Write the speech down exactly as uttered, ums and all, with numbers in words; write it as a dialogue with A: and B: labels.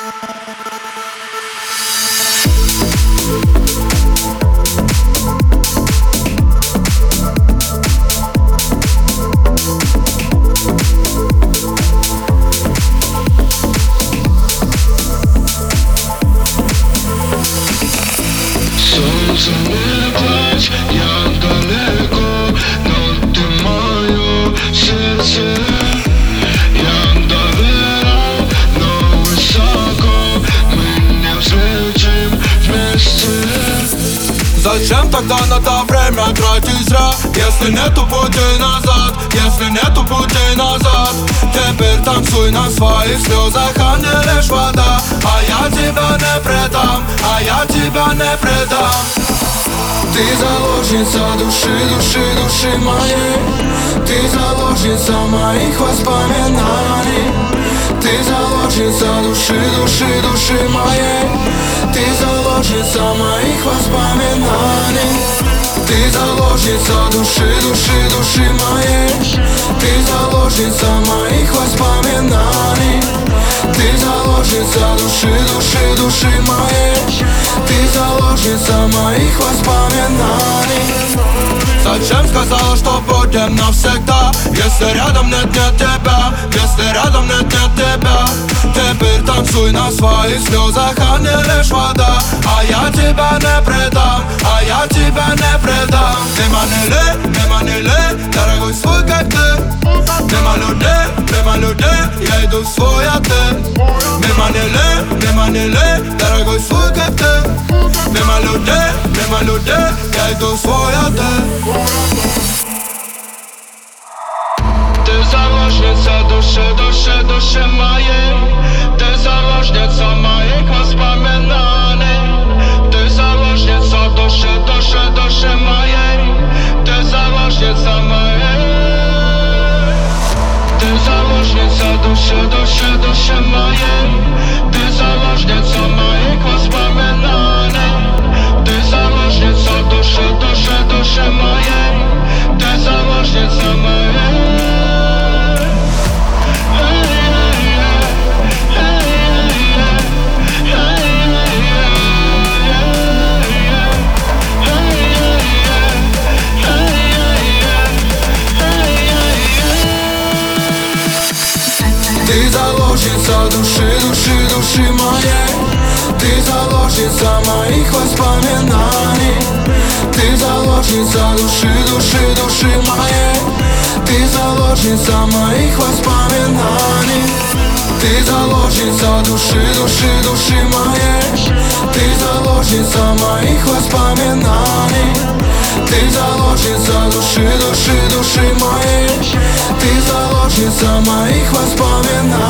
A: Солнце не плачь, я далеко, но ты мое сердце. Я доверял, но высоко, мы не взлетим вместе.
B: Зачем тогда надо время тратить зря, если нету пути назад, если нету пути назад? Теперь танцуй на своих слезах, а не лишь вода. А я тебя не предам, а я тебя не предам.
A: Ты заложница души, души, души моей. Ты заложница моих воспоминаний. Ты заложница души, души, души моей. Ты заложница моих воспоминаний. Ты заложница души, души, души моей. Ты заложница моих воспоминаний. Ты заложница души, души, души моей. Ты заложница моих воспоминаний.
B: Зачем сказала, что будем навсегда, если рядом нет нет тебя, если рядом нет нет тебя? Теперь танцуй на своих слезах, а не лишь вода. А я тебя не предам, а я тебя не предам. Нема неле, нема неле, дорогой свой как ты. Нема людей, нема людей, я иду в свой отель. Нема неле, нема неле, дорогой свой как ты. Нема людей, нема людей, я иду в свой отель.
A: Ты заложница души, души, души моей. Ты заложница моих воспоминаний. Ты заложница души, души, души моей. Ты заложница моей. Ты заложница души, души, души моей. Ты заложница моих воспоминаний. Ты заложница души, души, души моей. Ты заложница моей. Ты заложница души, души, души моей. Ты заложница моих воспоминаний. Ты заложница души, души, души моей. Ты заложница моих воспоминаний. Ты заложница души, души, души моей. Ты заложница моих воспоминаний. Ты заложница души, души, души моей. Ты заложница моих воспоминаний.